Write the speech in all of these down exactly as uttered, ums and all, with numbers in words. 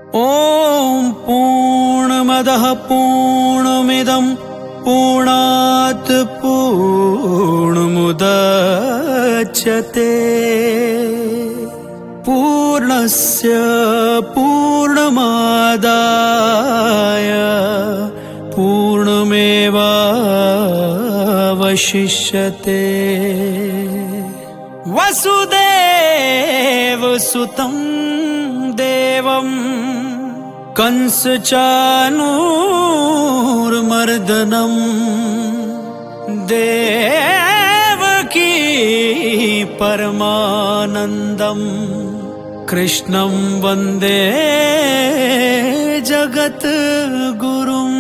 ॐ पूर्णमदः पूर्णमिदं पूर्णात् पूर्णमुदच्यते पूर्णस्य पूर्णमादाय पूर्णमेवावशिष्यते। वसुदेवसुतं देवं कंसचाणूरमर्दनं देवकी परमानन्दं कृष्णं वन्दे जगद्गुरुम्।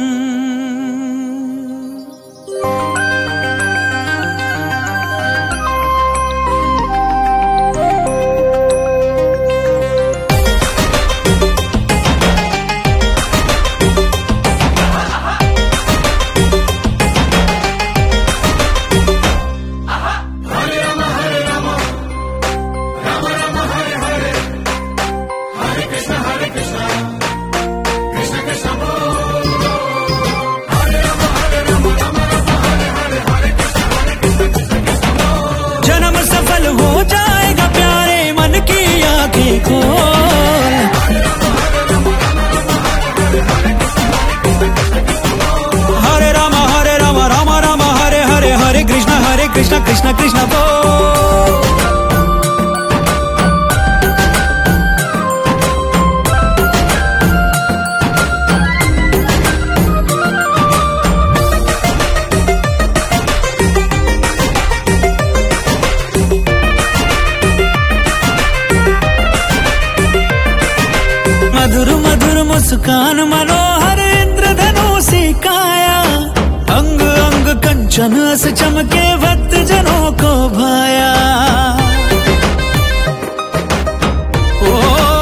हरे राम हरे राम राम राम हरे हरे हरे कृष्ण हरे कृष्ण कृष्ण कृष्ण बोल। मधुर मधुर मुस्कान मनोहर इंद्रधनुषी काया अंग अंग कंचन से चमके भक्त जनों को भाया। ओ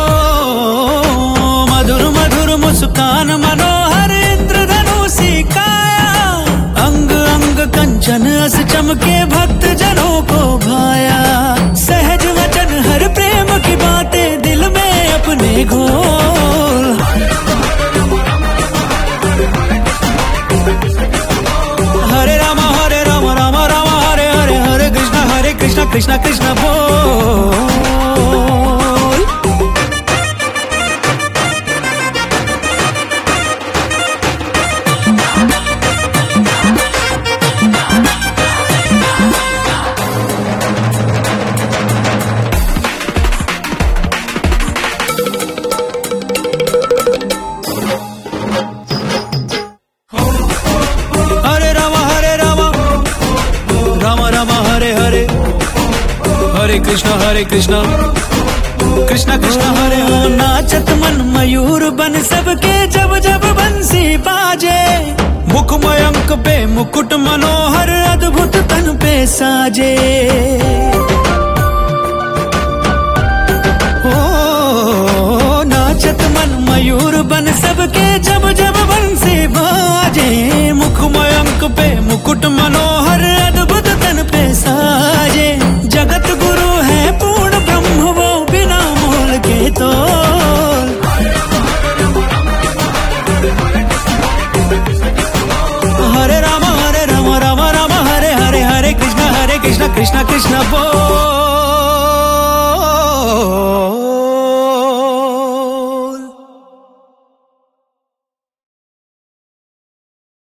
मधुर मधुर मुस्कान मनोहर इंद्रधनुषी काया अंग अंग कंचन से चमके भक्त जनों को भाया। सहज वचन हर प्रेम की बातें दिल में अपने घोल। हरे राम हरे राम राम राम हरे हरे हरे कृष्ण हरे कृष्ण कृष्ण कृष्ण बोल। हरे कृष्ण हरे कृष्ण कृष्ण कृष्ण हरे हो नाचत मन मयूर बन सबके जब जब बंसी बाजे। मुख मयंक पे मुकुट मनोहर अद्भुत तन पे साजे।